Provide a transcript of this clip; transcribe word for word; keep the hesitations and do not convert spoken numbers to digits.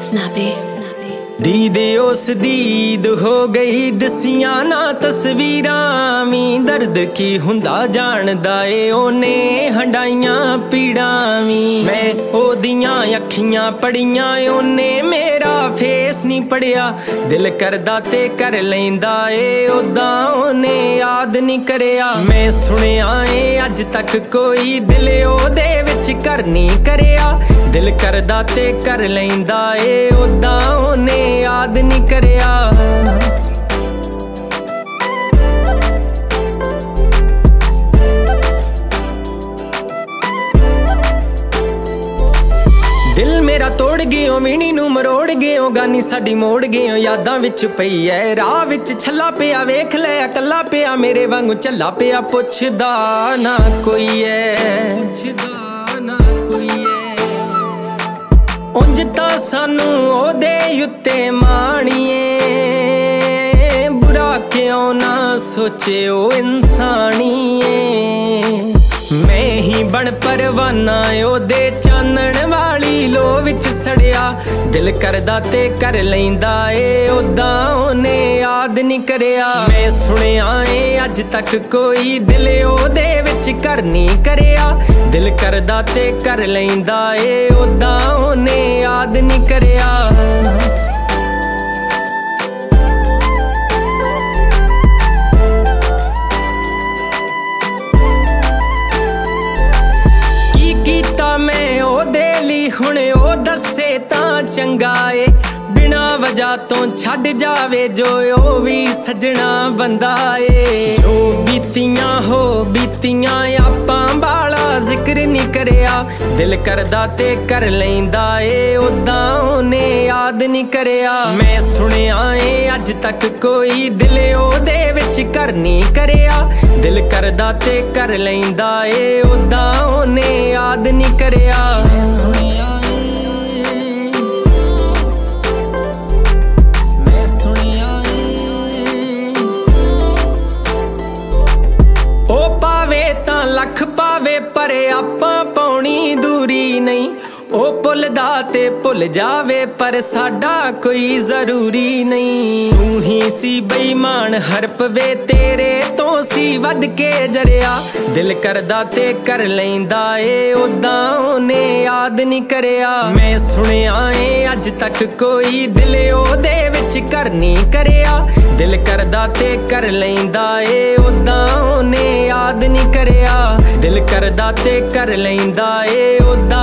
Snappy. दीद उस दीद हो गई दसियां ना तस्वीरां मी दर्द की हुंदा जानदा ए ओने हंडाइयां पीड़ां मी मैं ओदियां अखियां पढ़ियां ओने मेरा फेस नहीं पढ़िया दिल करदा ते कर लैंदा ए ओदा ओने याद नहीं करया मैं सुनिया ए अज तक कोई दिल ओदे विच कर नहीं करया दिल करदा ते कर लैंदा ए ओदा ओने याद नहीं करया दिल मेरा तोड़ गयो मीनी नू मरोड़ गयो गानी साडी मोड़ गयो यादां विच पई ऐ राह विच छल्ला पिया वेख ले कल्ला पिया मेरे वांगू झल्ला पिया पुछदा ना कोई ऐ पुछदा ना कोई ऐ उंज तां सानू ओदे उत्ते माणीए बुरा क्यों ना सोचे ओ इंसानीए मैं ही बन परवाना ओदे चानण वाली लो विच सड़िया दिल करदा ते कर लैंदा ए ओदा ओने याद नहीं करया मैं सुनिया ए अज तक कोई दिल ओदे विच कर नहीं करया दिल करदा ते कर लैंदा ए ओदा ओने याद नहीं करया मैं ओदे ली हुणे ओ दसे तां चंगा ए बिना वजह तो छड़ जावे जो ओ भी सजना बंदा ए जो बीतियां हो बीतियां आपां बाला जिक्र नहीं करया दिल करदा ते कर लैंदा ए ओदा ओने याद नहीं करया मैं सुनिया ए अज तक कोई दिल ओदे विच कर नहीं करया दिल करदा ते कर लैंदा ए ओदा ओने याद नहीं करया लख पावे पर आपां पाउणी दूरी नहीं ओ भुलदा ते भुल जावे पर साडा कोई जरूरी नहीं तू ही सी बेईमान हरप वे तेरे तो सी वध के जरिया दिल करदा ते कर लैंदा ए ओदा ओने याद नहीं करया मैं सुनिया ए अज तक कोई दिल ओदे विच कर नहीं करया दिल करदा ते कर लैंदा ए ओदा ओने याद नहीं करया दिल करदा ते कर लैंदा ए ओदा